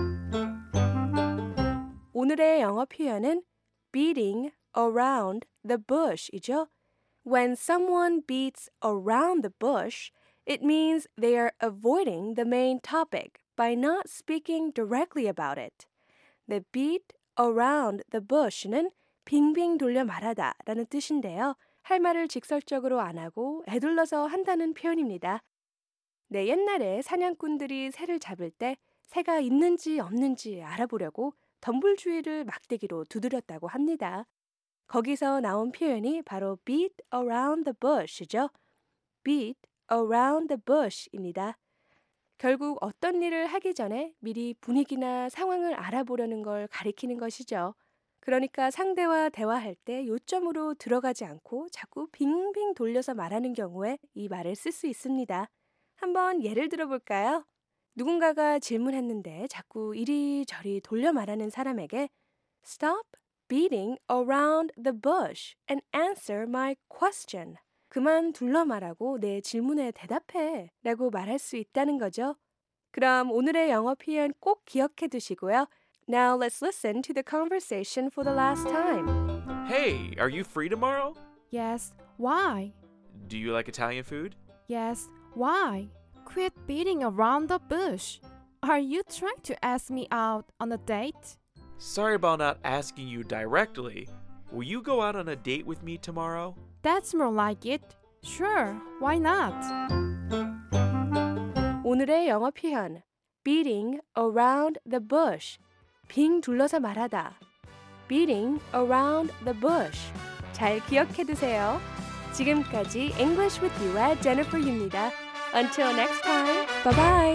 오늘의 영어 표현은 beating around the bush이죠. When someone beats around the bush, it means they are avoiding the main topic by not speaking directly about it. The beat around the bush는 빙빙 돌려 말하다 라는 뜻인데요. 할 말을 직설적으로 안 하고 애둘러서 한다는 표현입니다. 네, 옛날에 사냥꾼들이 새를 잡을 때 새가 있는지 없는지 알아보려고 덤불 주위를 막대기로 두드렸다고 합니다. 거기서 나온 표현이 바로 beat around the bush이죠. beat around the bush입니다. 결국 어떤 일을 하기 전에 미리 분위기나 상황을 알아보려는 걸 가리키는 것이죠. 그러니까 상대와 대화할 때 요점으로 들어가지 않고 자꾸 빙빙 돌려서 말하는 경우에 이 말을 쓸 수 있습니다. 한번 예를 들어볼까요? 누군가가 질문했는데 자꾸 이리저리 돌려 말하는 사람에게 Stop beating around the bush and answer my question. 그만 둘러 말하고 내 질문에 대답해 라고 말할 수 있다는 거죠. 그럼 오늘의 영어 표현 꼭 기억해 두시고요. Now let's listen to the conversation for the last time. Hey, are you free tomorrow? Yes, why? Do you like Italian food? Yes, why? Quit beating around the bush. Are you trying to ask me out on a date? Sorry about not asking you directly. Will you go out on a date with me tomorrow? That's more like it. Sure, why not? 오늘의 영어 표현 beating around the bush. 빙 둘러서 말하다. beating around the bush. 잘 기억해 두세요. 지금까지 English with You의 Jennifer Yu입니다. Until next time, bye bye.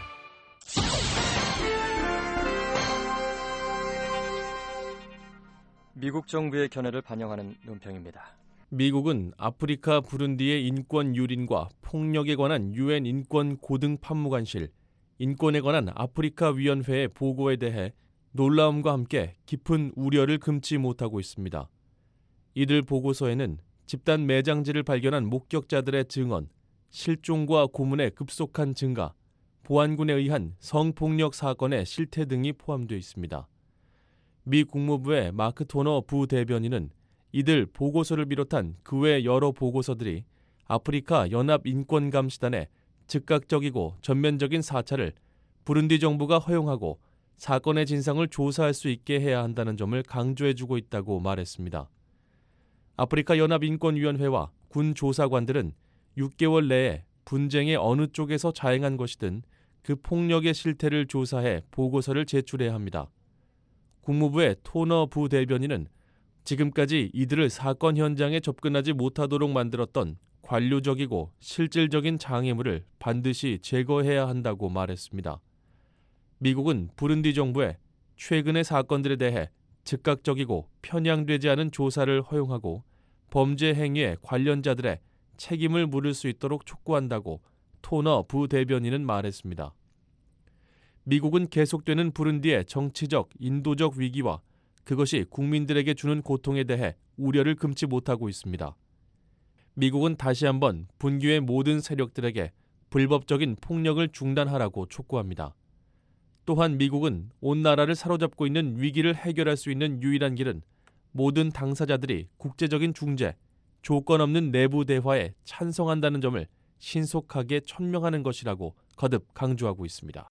미국 정부의 견해를 반영하는 논평입니다. 미국은 아프리카 부룬디의 인권 유린과 폭력에 관한 유엔 인권 고등 판무관실, 인권에 관한 아프리카 위원회의 보고에 대해 놀라움과 함께 깊은 우려를 금치 못하고 있습니다. 이들 보고서에는 집단 매장지를 발견한 목격자들의 증언, 실종과 고문의 급속한 증가, 보안군에 의한 성폭력 사건의 실태 등이 포함되어 있습니다. 미 국무부의 마크 토너 부대변인은 이들 보고서를 비롯한 그 외 여러 보고서들이 아프리카 연합인권감시단의 즉각적이고 전면적인 사찰을 부룬디 정부가 허용하고 사건의 진상을 조사할 수 있게 해야 한다는 점을 강조해주고 있다고 말했습니다. 아프리카 연합인권위원회와 군 조사관들은 육 개월 내에 분쟁의 어느 쪽에서 자행한 것이든 그 폭력의 실태를 조사해 보고서를 제출해야 합니다. 국무부의 토너 부대변인은 지금까지 이들을 사건 현장에 접근하지 못하도록 만들었던 관료적이고 실질적인 장애물을 반드시 제거해야 한다고 말했습니다. 미국은 부룬디 정부에 최근의 사건들에 대해 즉각적이고 편향되지 않은 조사를 허용하고 범죄 행위의 관련자들의 책임을 물을 수 있도록 촉구한다고 토너 부대변인은 말했습니다. 미국은 계속되는 부룬디의 정치적, 인도적 위기와 그것이 국민들에게 주는 고통에 대해 우려를 금치 못하고 있습니다. 미국은 다시 한번 분규의 모든 세력들에게 불법적인 폭력을 중단하라고 촉구합니다. 또한 미국은 온 나라를 사로잡고 있는 위기를 해결할 수 있는 유일한 길은 모든 당사자들이 국제적인 중재, 조건 없는 내부 대화에 찬성한다는 점을 신속하게 천명하는 것이라고 거듭 강조하고 있습니다.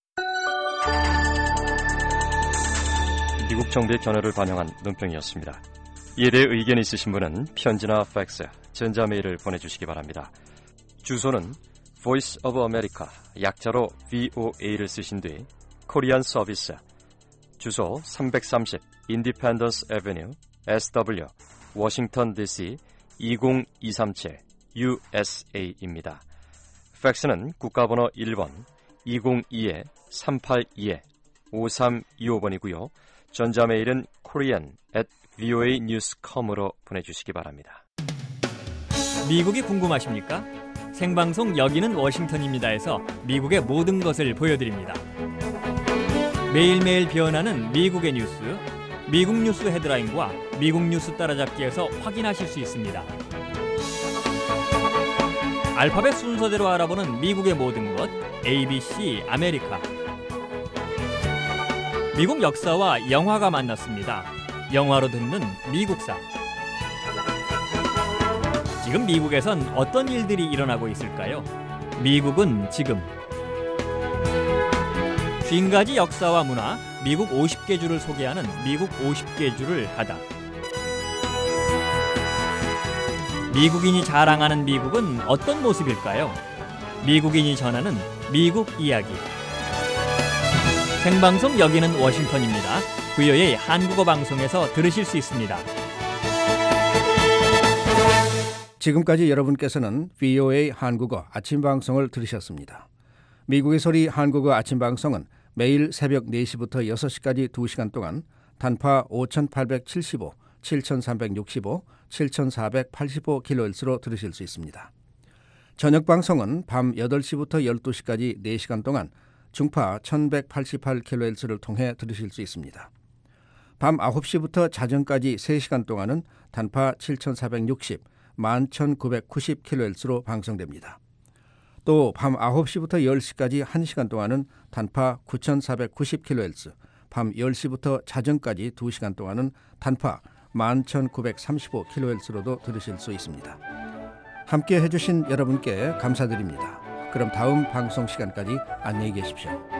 미국 정부의 견해를 반영한 논평이었습니다. 이에 대해 의견이 있으신 분은 편지나 팩스, 전자메일을 보내주시기 바랍니다. 주소는 Voice of America, 약자로 브이오에이를 쓰신 뒤 코리안 서비스, 주소 삼백삼십 Independence Avenue, 에스더블유, 워싱턴 디씨 이공이삼칠 유에스에이입니다. 팩스는 국가번호 일 번 이공이 삼팔이 오삼이오 번이고요. 전자메일은 korean at voa news dot com으로 보내주시기 바랍니다. 미국이 궁금하십니까? 생방송 여기는 워싱턴입니다에서 미국의 모든 것을 보여드립니다. 매일매일 변하는 미국의 뉴스, 미국 뉴스 헤드라인과 미국 뉴스 따라잡기에서 확인하실 수 있습니다. 알파벳 순서대로 알아보는 미국의 모든 것, 에이비씨 아메리카. 미국 역사와 영화가 만났습니다. 영화로 듣는 미국사. 지금 미국에선 어떤 일들이 일어나고 있을까요? 미국은 지금. 오십 가지 역사와 문화, 미국 오십 개 주를 소개하는 미국 오십 개 주를 가다. 미국인이 자랑하는 미국은 어떤 모습일까요? 미국인이 전하는 미국 이야기. 생방송 여기는 워싱턴입니다. 브이오에이 한국어 방송에서 들으실 수 있습니다. 지금까지 여러분께서는 브이오에이 한국어 아침 방송을 들으셨습니다. 미국의 소리 한국어 아침 방송은 매일 새벽 네 시부터 여섯 시까지 두 시간 동안 단파 오천팔백칠십오, 칠천삼백육십오, 칠천사백팔십오 킬로헤르츠로 들으실 수 있습니다. 저녁 방송은 밤 여덟 시부터 열두 시까지 네 시간 동안 중파 천백팔십팔 킬로헤르츠를 통해 들으실 수 있습니다. 밤 아홉 시부터 자정까지 세 시간 동안은 단파 칠천사백육십, 만 천구백구십 킬로헤르츠로 방송됩니다. 또 밤 아홉 시부터 열 시까지 한 시간 동안은 단파 구천사백구십 킬로헤르츠, 밤 열 시부터 자정까지 두 시간 동안은 단파 만 천구백삼십오 킬로헤르츠로도 들으실 수 있습니다. 함께 해주신 여러분께 감사드립니다. 그럼 다음 방송 시간까지 안녕히 계십시오.